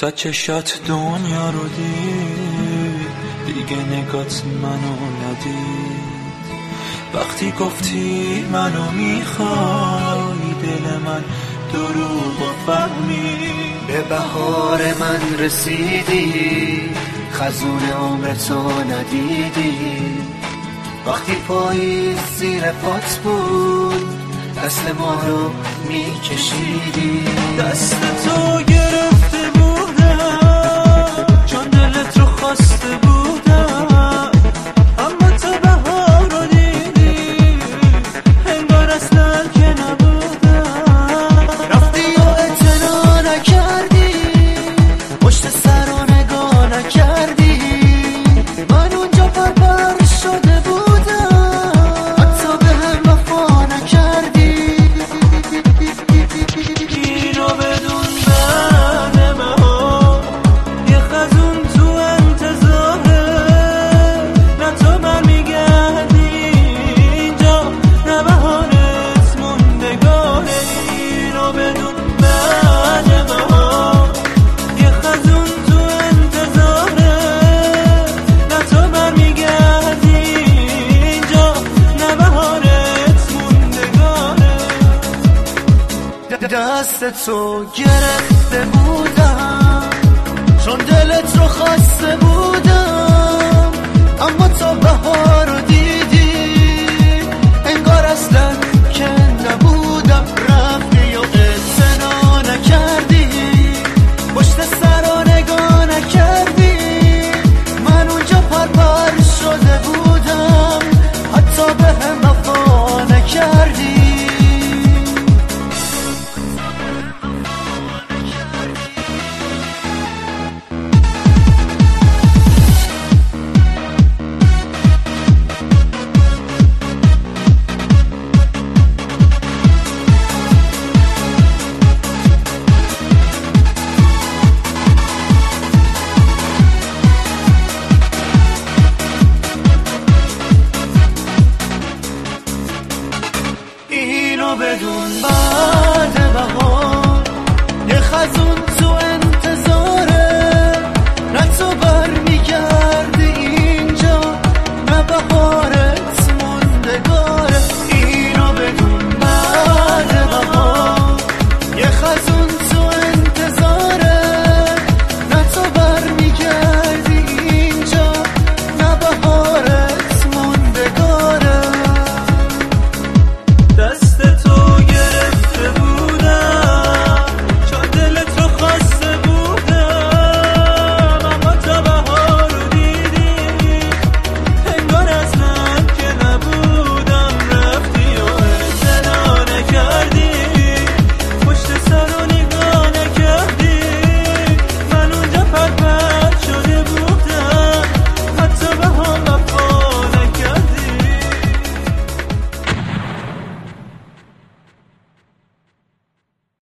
تا چشات دنیا رو دید، دیگه نگات منو ندید. وقتی گفتی منو میخوای، دل من دروغ فهمید. به بهار من رسیدی، خزون عمر تو ندیدی. وقتی پاییز زیر پات بود، دست ما رو میکشیدی. دست تو گرفته بودم، چون دلت رو خواسته بودم. اما تو بهار رو دیدی، انگار اصلا که نبودم. رفتی و اعتنا نکردی، پشت سر رو نگاه نکردی. من اونجا پرپر شده بودم، حتی به هم وفا نکردی. اینو بدون بعد بهار یه خزون تو انتظاره. نه تو برمیگردی اینجا، نه بهارت موندگاره. اینو بدون بعد بهار یه خزون تو انتظاره. نه تو برمیگردی اینجا، نه بهارت موندگاره. دست تو گرفت